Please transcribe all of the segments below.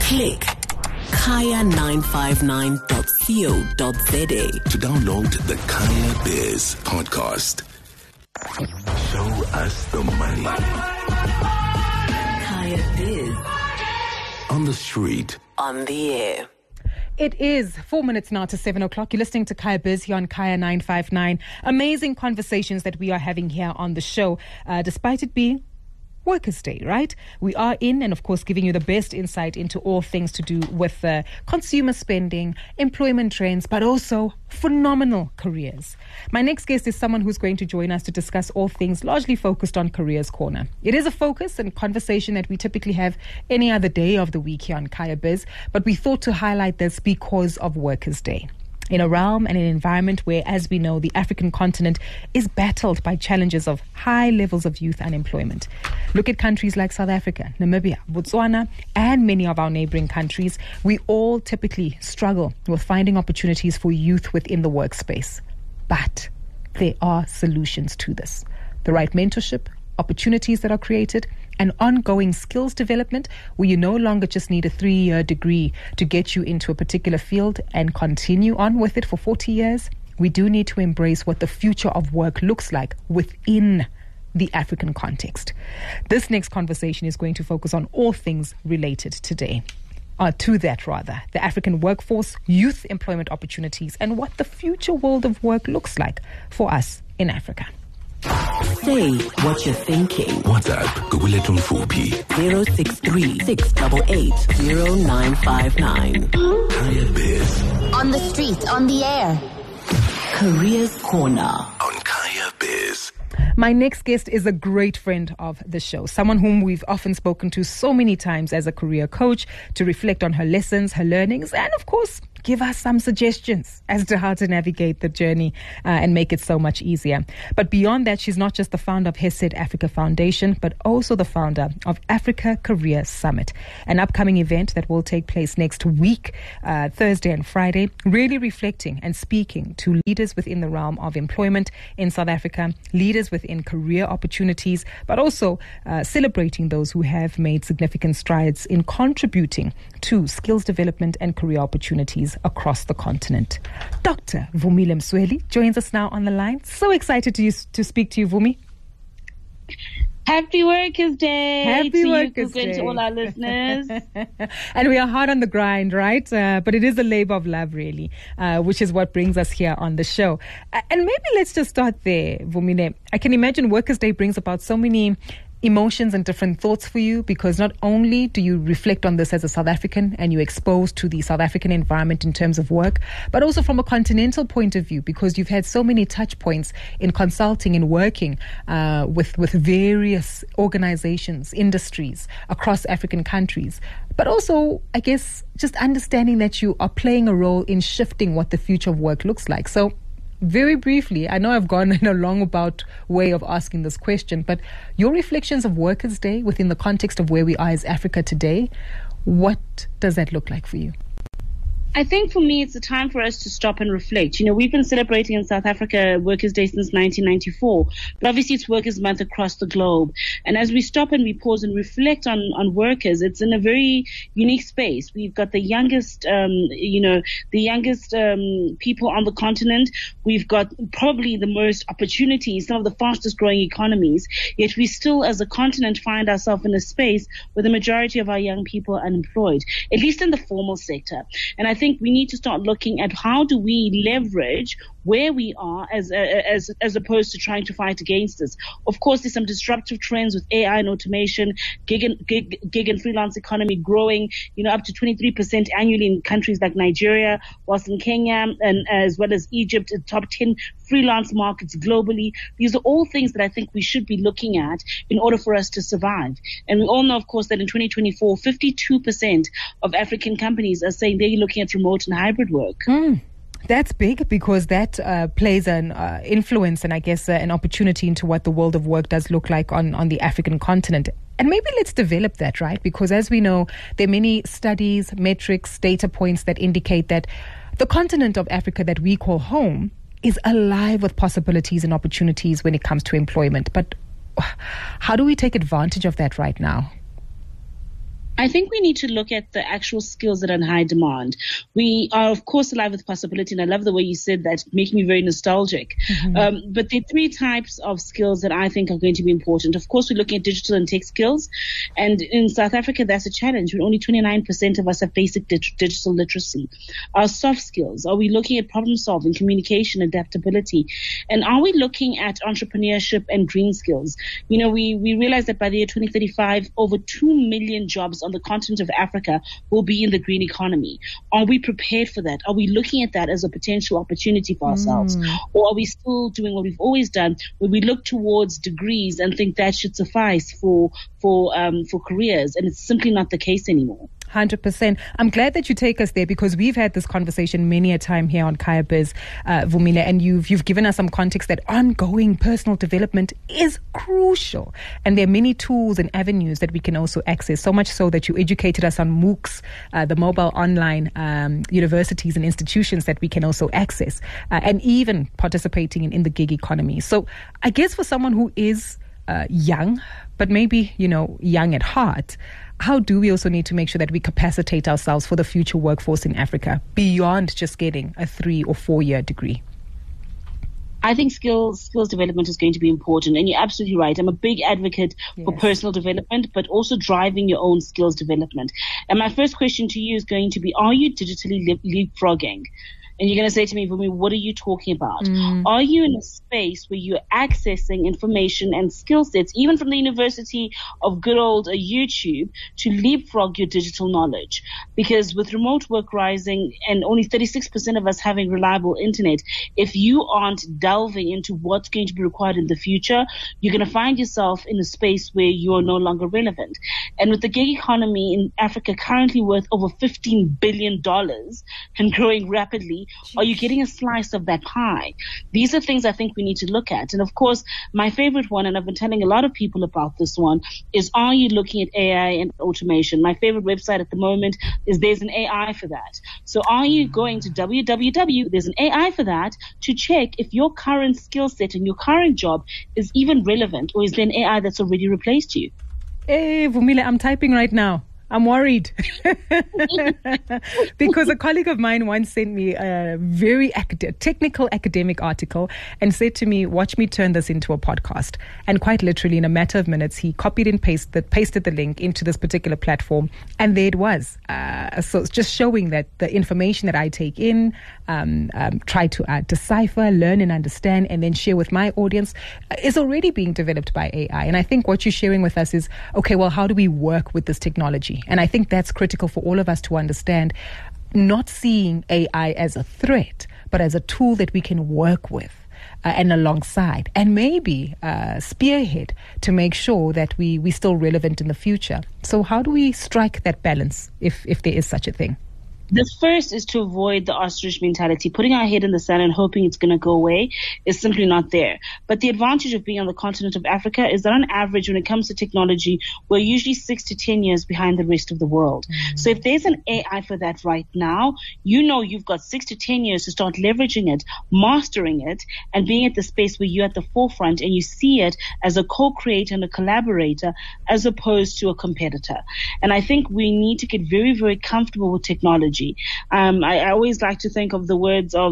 Click kaya959.co.za to download the Kaya Biz podcast. Show us the money. Kaya Biz. On the street. On the air. It is 4 minutes now to 7 o'clock. You're listening to Kaya Biz here on Kaya 959. Amazing conversations that we are having here on the show, despite it being Workers' Day, right? We are in and, of course, giving you the best insight into all things to do with consumer spending, employment trends, but also phenomenal careers. My next guest is someone who's going to join us to discuss all things largely focused on Careers Corner. It is a focus and conversation that we typically have any other day of the week here on Kaya Biz, but we thought to highlight this because of Workers' Day. In a realm and an environment where, as we know, the African continent is battled by challenges of high levels of youth unemployment. Look at countries like South Africa, Namibia, Botswana, and many of our neighboring countries. We all typically struggle with finding opportunities for youth within the workspace. But there are solutions to this. The right mentorship, opportunities that are created, and ongoing skills development where you no longer just need a 3-year degree to get you into a particular field and continue on with it for 40 years. We do need to embrace what the future of work looks like within the African context. This next conversation is going to focus on all things related today. To that, the African workforce, youth employment opportunities, and what the future world of work looks like for us in Africa. Say what you're thinking. WhatsApp Gugulethu Mfuphi 063 688 0959. Kaya Biz. On the street, on the air. Careers Corner. On Kaya Biz. My next guest is a great friend of the show, someone whom we've often spoken to so many times as a career coach to reflect on her lessons, her learnings, and of course, give us some suggestions as to how to navigate the journey and make it so much easier. But beyond that, she's not just the founder of Hesed Africa Foundation, but also the founder of Africa Career Summit, an upcoming event that will take place next week, Thursday and Friday, really reflecting and speaking to leaders within the realm of employment in South Africa, leaders within career opportunities, but also celebrating those who have made significant strides in contributing to skills development and career opportunities across the continent. Dr. Vumile Msweli joins us now on the line. So excited to speak to you, Vumi. Happy Workers' Day. Happy Workers' Day to all our listeners. And we are hard on the grind, right? But it is a labor of love, really, which is what brings us here on the show. And maybe let's just start there, Vumile. I can imagine Workers' Day brings about so many emotions and different thoughts for you, because not only do you reflect on this as a South African and you're exposed to the South African environment in terms of work, but also from a continental point of view, because you've had so many touch points in consulting and working with various organizations, industries across African countries. But also, I guess, just understanding that you are playing a role in shifting what the future of work looks like. So very briefly, I know I've gone in a long about way of asking this question, but your reflections of Workers' Day within the context of where we are as Africa today, what does that look like for you? I think for me, it's a time for us to stop and reflect. You know, we've been celebrating in South Africa Workers' Day since 1994, but obviously it's Workers' Month across the globe. And as we stop and we pause and reflect on workers, it's in a very unique space. We've got the youngest, people on the continent. We've got probably the most opportunities, some of the fastest growing economies. Yet we still, as a continent, find ourselves in a space where the majority of our young people are unemployed, at least in the formal sector. And I think we need to start looking at how do we leverage where we are as opposed to trying to fight against this. Of course, there's some disruptive trends with AI and automation, gig and freelance economy growing, up to 23% annually in countries like Nigeria, whilst in Kenya and as well as Egypt, top 10 freelance markets globally. These are all things that I think we should be looking at in order for us to survive. And we all know, of course, that in 2024, 52% of African companies are saying they're looking at remote and hybrid work. That's big, because that plays an influence and I guess an opportunity into what the world of work does look like on the African continent. And maybe let's develop that, right? Because as we know, there are many studies, metrics, data points that indicate that the continent of Africa that we call home is alive with possibilities and opportunities when it comes to employment. But how do we take advantage of that right now? I think we need to look at the actual skills that are in high demand. We are, of course, alive with possibility, and I love the way you said that, making me very nostalgic. But there are three types of skills that I think are going to be important. Of course, we're looking at digital and tech skills, and in South Africa, that's a challenge. Only 29% of us have basic digital literacy. Our soft skills, are we looking at problem solving, communication, adaptability? And are we looking at entrepreneurship and green skills? You know, we realize that by the year 2035, over 2 million jobs on the continent of Africa will be in the green economy. Are we prepared for that? Are we looking at that as a potential opportunity for ourselves? Or are we still doing what we've always done, where we look towards degrees and think that should suffice for careers? And it's simply not the case anymore. 100%. I'm glad that you take us there, because we've had this conversation many a time here on Kaya Biz, Vumile, and you've given us some context that ongoing personal development is crucial. And there are many tools and avenues that we can also access, so much so that you educated us on MOOCs, the mobile online universities and institutions that we can also access, and even participating in the gig economy. So I guess for someone who is young, but maybe, young at heart, how do we also need to make sure that we capacitate ourselves for the future workforce in Africa beyond just getting a 3 or 4 year degree? I think skills development is going to be important. And you're absolutely right. I'm a big advocate for personal development, but also driving your own skills development. And my first question to you is going to be, are you digitally leapfrogging? And you're going to say to me, Vumi, what are you talking about? Are you in a space where you're accessing information and skill sets, even from the University of good old YouTube, to leapfrog your digital knowledge? Because with remote work rising and only 36% of us having reliable internet, if you aren't delving into what's going to be required in the future, you're going to find yourself in a space where you are no longer relevant. And with the gig economy in Africa currently worth over $15 billion and growing rapidly, are you getting a slice of that pie? These are things I think we need to look at. And of course, my favorite one, and I've been telling a lot of people about this one, is, are you looking at AI and automation? My favorite website at the moment is There's an AI for That. So are you going to www, There's an AI for That, to check if your current skill set and your current job is even relevant, or is there an AI that's already replaced you? Hey, Vumile, I'm typing right now. I'm worried because a colleague of mine once sent me a very technical academic article and said to me, watch me turn this into a podcast. And quite literally in a matter of minutes, he copied and pasted the link into this particular platform. And there it was. So it's just showing that the information that I take in, try to decipher, learn and understand, and then share with my audience is already being developed by AI. And I think what you're sharing with us is, okay, well, how do we work with this technology? And I think that's critical for all of us to understand, not seeing AI as a threat, but as a tool that we can work with and alongside, and maybe spearhead to make sure that we're still relevant in the future. So how do we strike that balance, if there is such a thing? The first is to avoid the ostrich mentality. Putting our head in the sand and hoping it's going to go away is simply not there. But the advantage of being on the continent of Africa is that on average, when it comes to technology, we're usually 6 to 10 years behind the rest of the world. So if there's an AI for that right now, you've got 6 to 10 years to start leveraging it, mastering it, and being at the space where you're at the forefront and you see it as a co-creator and a collaborator as opposed to a competitor. And I think we need to get very, very comfortable with technology. I always like to think of the words of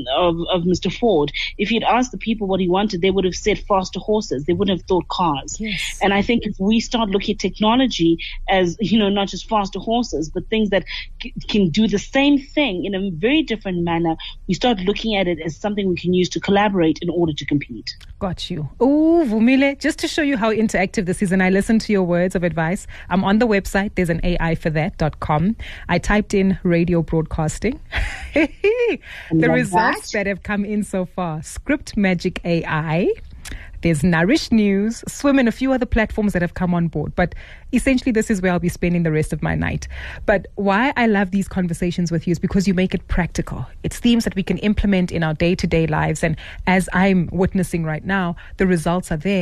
Mr. Ford. If he'd asked the people what he wanted, they would have said faster horses. They wouldn't have thought cars. Yes. And I think if we start looking at technology as, not just faster horses, but things that can do the same thing in a very different manner, we start looking at it as something we can use to collaborate in order to compete. Got you. Oh, Vumile, just to show you how interactive this is, and I listened to your words of advice, I'm on the website, there's an AI4that.com. I typed in radio broadcasting. The results that have come in so far: Script Magic AI, there's Nourish News, Swim, and a few other platforms that have come on board. But essentially, this is where I'll be spending the rest of my night. But why I love these conversations with you is because you make it practical. It's themes that we can implement in our day-to-day lives. And as I'm witnessing right now, the results are there.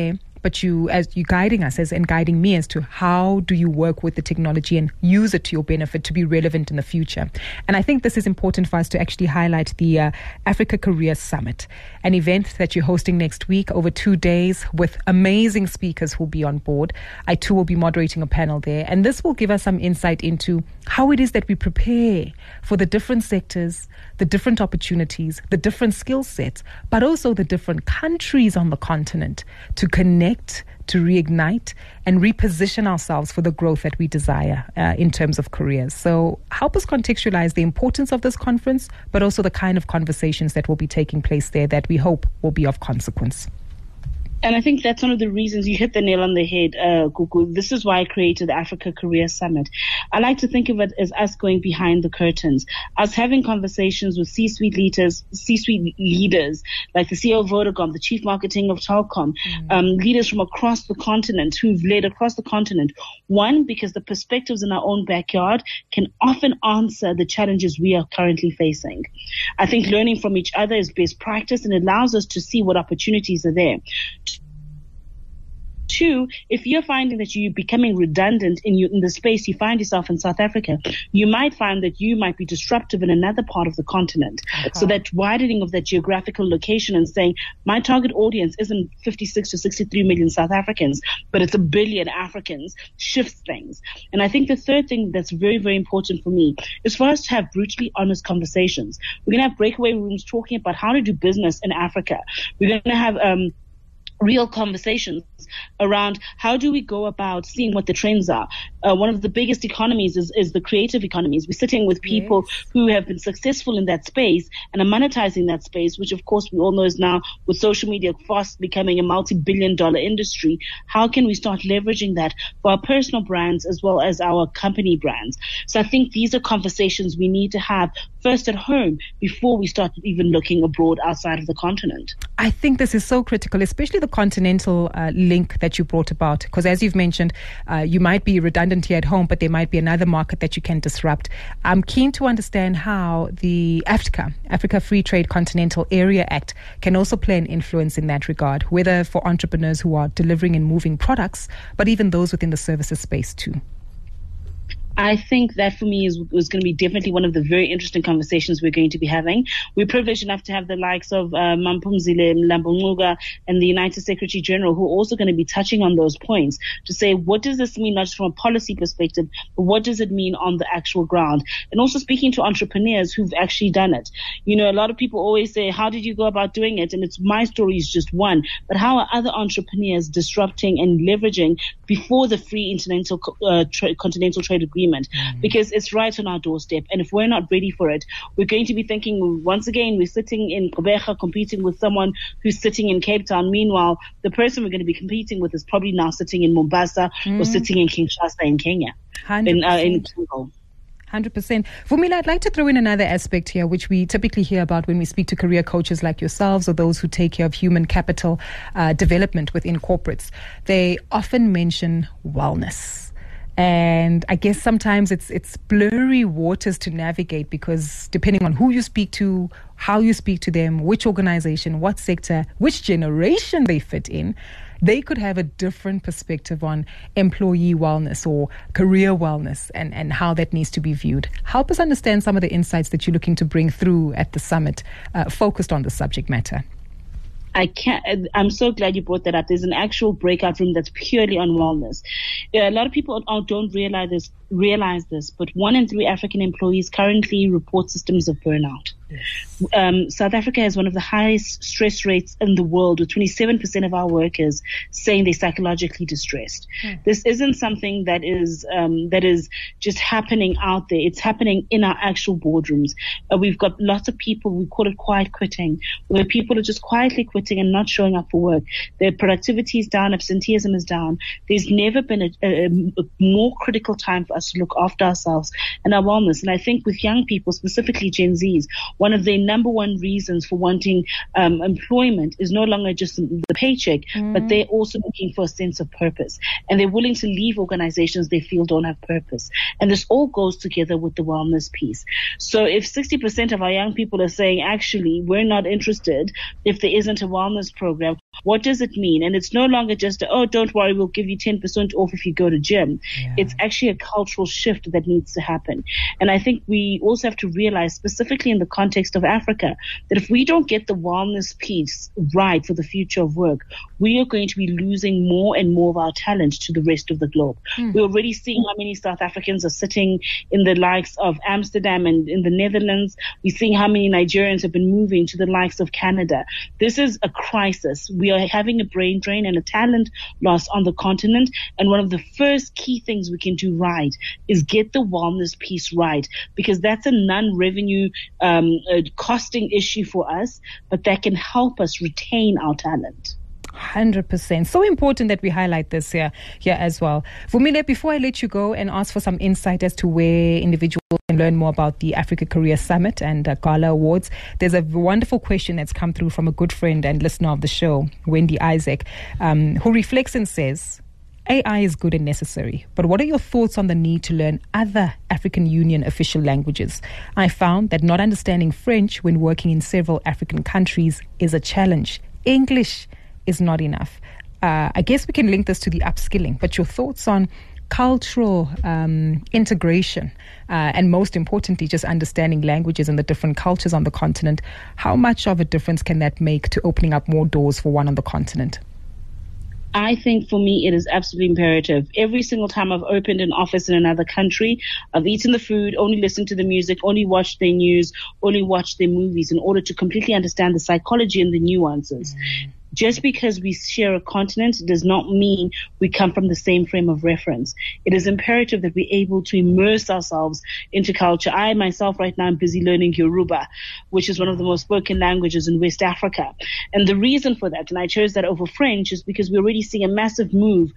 but as you guiding us and guiding me as to how do you work with the technology and use it to your benefit to be relevant in the future. And I think this is important for us to actually highlight the Africa Career Summit, an event that you're hosting next week over 2 days with amazing speakers who will be on board. I too will be moderating a panel there, and this will give us some insight into how it is that we prepare for the different sectors, the different opportunities, the different skill sets, but also the different countries on the continent to connect, to reignite and reposition ourselves for the growth that we desire in terms of careers. So help us contextualize the importance of this conference, but also the kind of conversations that will be taking place there that we hope will be of consequence. And I think that's one of the reasons you hit the nail on the head, Gugu. This is why I created the Africa Career Summit. I like to think of it as us going behind the curtains, us having conversations with C-suite leaders like the CEO of Vodacom, the chief marketing of Telkom, leaders from across the continent who've led across the continent. One, because the perspectives in our own backyard can often answer the challenges we are currently facing. I think learning from each other is best practice and allows us to see what opportunities are there. Two, if you're finding that you're becoming redundant in the space you find yourself in South Africa, you might find that you might be disruptive in another part of the continent. Okay. So that widening of that geographical location and saying, my target audience isn't 56 to 63 million South Africans, but it's 1 billion Africans, shifts things. And I think the third thing that's very, very important for me is for us to have brutally honest conversations. We're going to have breakaway rooms talking about how to do business in Africa. We're going to have real conversations around how do we go about seeing what the trends are. One of the biggest economies is the creative economies. We're sitting with people who have been successful in that space and are monetizing that space, which of course we all know is now with social media fast becoming a multi-billion-dollar industry. How can we start leveraging that for our personal brands as well as our company brands? So I think these are conversations we need to have first at home before we start even looking abroad outside of the continent. I think this is so critical, especially the continental link that you brought about, because as you've mentioned, you might be redundant here at home, but there might be another market that you can disrupt. I'm keen to understand how the Africa Free Trade Continental Area Act can also play an influence in that regard, whether for entrepreneurs who are delivering and moving products, but even those within the services space too. I think that for me was going to be definitely one of the very interesting conversations we're going to be having. We're privileged enough to have the likes of Mampumzile Mlambo-Ngcuka and the United Secretary General who are also going to be touching on those points to say, what does this mean, not just from a policy perspective, but what does it mean on the actual ground? And also speaking to entrepreneurs who've actually done it. You know, a lot of people always say, how did you go about doing it? And it's my story is just one, but how are other entrepreneurs disrupting and leveraging before the free continental trade agreement? Because it's right on our doorstep. And if we're not ready for it, we're going to be thinking, once again, we're sitting in Gqeberha competing with someone who's sitting in Cape Town. Meanwhile, the person we're going to be competing with is probably now sitting in Mombasa or sitting in Kinshasa in Kenya. 100%. In Congo. 100%. Vumila, I'd like to throw in another aspect here, which we typically hear about when we speak to career coaches like yourselves or those who take care of human capital development within corporates. They often mention wellness. And I guess sometimes it's blurry waters to navigate because depending on who you speak to, how you speak to them, which organization, what sector, which generation they fit in, they could have a different perspective on employee wellness or career wellness and how that needs to be viewed. Help us understand some of the insights that you're looking to bring through at the summit focused on the subject matter. I'm so glad you brought that up. There's an actual breakout room that's purely on wellness. A lot of people don't realize this, but 1 in 3 African employees currently report symptoms of burnout. Yes. South Africa has one of the highest stress rates in the world, with 27% of our workers saying they're psychologically distressed. This isn't something that is just happening out there. It's happening in our actual boardrooms. We've got lots of people, we call it quiet quitting, where people are just quietly quitting and not showing up for work. Their productivity is down, absenteeism is down. There's never been a more critical time for us to look after ourselves and our wellness. And I think with young people, specifically Gen Zs, one of their number one reasons for wanting employment is no longer just the paycheck, but they're also looking for a sense of purpose. And they're willing to leave organizations they feel don't have purpose. And this all goes together with the wellness piece. So if 60% of our young people are saying, actually, we're not interested if there isn't a wellness program, What does it mean? And it's no longer just, oh, don't worry, we'll give you 10% off if you go to gym. Yeah. It's actually a cultural shift that needs to happen. And I think we also have to realize, specifically in the context of Africa, that if we don't get the wellness piece right for the future of work, we are going to be losing more and more of our talent to the rest of the globe. We're already seeing how many South Africans are sitting in the likes of Amsterdam and in the Netherlands. We're seeing how many Nigerians have been moving to the likes of Canada. This is a crisis. We are having a brain drain and a talent loss on the continent. And one of the first key things we can do right is get the wellness piece right, because that's a non-revenue costing issue for us, but that can help us retain our talent. 100%. So important that we highlight this here as well. Vumile, before I let you go and ask for some insight as to where individuals can learn more about the Africa Career Summit and Gala Awards, there's a wonderful question that's come through from a good friend and listener of the show, Wendy Isaac, who reflects and says, AI is good and necessary, but what are your thoughts on the need to learn other African Union official languages? I found that not understanding French when working in several African countries is a challenge. English is not enough. I guess we can link this to the upskilling, but your thoughts on cultural integration and most importantly, just understanding languages and the different cultures on the continent. How much of a difference can that make to opening up more doors for one on the continent? I think for me, it is absolutely imperative. Every single time I've opened an office in another country, I've eaten the food, only listened to the music, only watched their news, only watched their movies in order to completely understand the psychology and the nuances. Just because we share a continent does not mean we come from the same frame of reference. It is imperative that we're able to immerse ourselves into culture. I myself right now am busy learning Yoruba, which is one of the most spoken languages in West Africa. And the reason for that, and I chose that over French, is because we're already seeing a massive move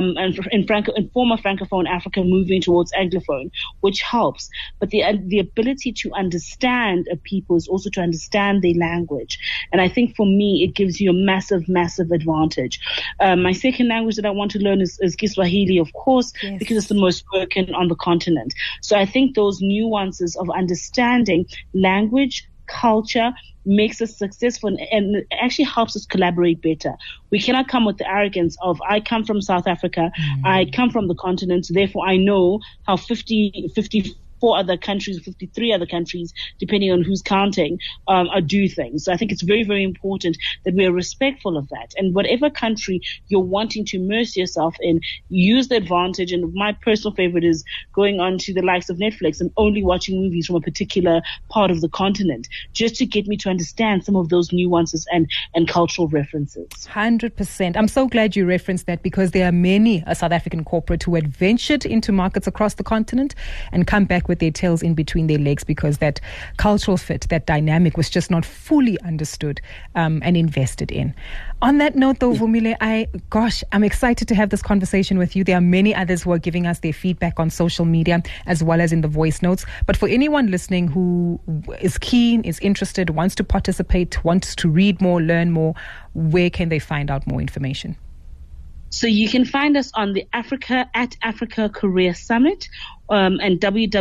in former Francophone Africa moving towards Anglophone, which helps. But the ability to understand a people is also to understand their language. And I think for me, it gives you a massive advantage. My second language that I want to learn is Kiswahili, of course, yes, because it's the most spoken on the continent. So I think those nuances of understanding language, culture, makes us successful and actually helps us collaborate better. We cannot come with the arrogance of, I come from South Africa, I come from the continent, therefore I know how 54 other countries, 53 other countries, depending on who's counting, do things. So I think it's very, very important that we are respectful of that. And whatever country you're wanting to immerse yourself in, use the advantage. And my personal favorite is going on to the likes of Netflix and only watching movies from a particular part of the continent, just to get me to understand some of those nuances and cultural references. 100%. I'm so glad you referenced that, because there are many South African corporate who had ventured into markets across the continent and come back with their tails in between their legs because that cultural fit, that dynamic was just not fully understood and invested in. On that note though, Vumile, I'm excited to have this conversation with you. There are many others who are giving us their feedback on social media as well as in the voice notes. But for anyone listening who is keen, is interested, wants to participate, wants to read more, learn more, where can they find out more information? So you can find us on the Africa Career Summit and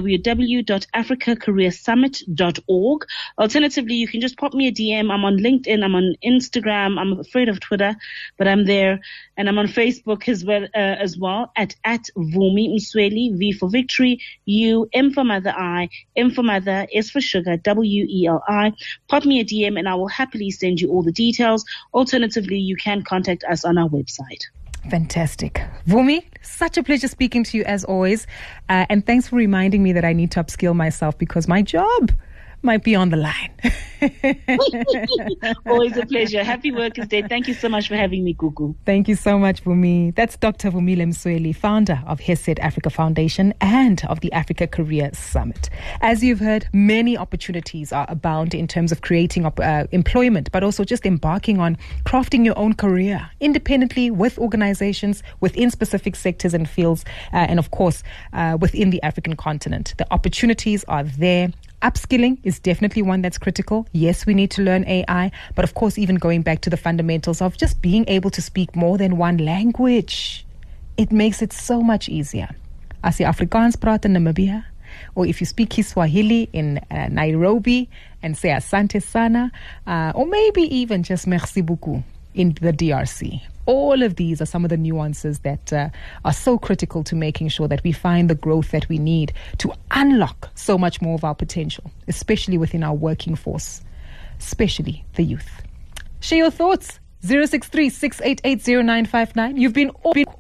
www.africacareersummit.org. Alternatively, you can just pop me a DM. I'm on LinkedIn. I'm on Instagram. I'm afraid of Twitter, but I'm there. And I'm on Facebook as well at Vumi Msweli, V for victory, U, M for mother, I, M for mother, S for sugar, WELI. Pop me a DM and I will happily send you all the details. Alternatively, you can contact us on our website. Fantastic. Vumi, such a pleasure speaking to you as always. And thanks for reminding me that I need to upskill myself because my job might be on the line. Always a pleasure. Happy Workers' Day. Thank you so much for having me, Kuku. Thank you so much, Vumi. That's Dr. Vumile Msweli, founder of Hesed Africa Foundation and of the Africa Career Summit. As you've heard, many opportunities are abound in terms of creating employment, but also just embarking on crafting your own career independently with organizations within specific sectors and fields, and of course, within the African continent. The opportunities are there. Upskilling is definitely one that's critical. Yes, we need to learn AI, but of course, even going back to the fundamentals of just being able to speak more than one language, it makes it so much easier. As jy Afrikaans praat in Namibia, or if you speak Kiswahili in Nairobi and say asante sana, or maybe even just merci beaucoup in the DRC. All of these are some of the nuances that are so critical to making sure that we find the growth that we need to unlock so much more of our potential, especially within our working force, especially the youth. Share your thoughts. 063-688-0959. You've been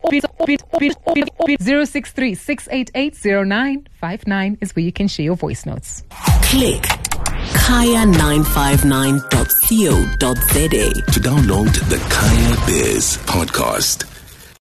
063-688-0959 is where you can share your voice notes. Click kaya959.co.za to download the Kaya Biz podcast.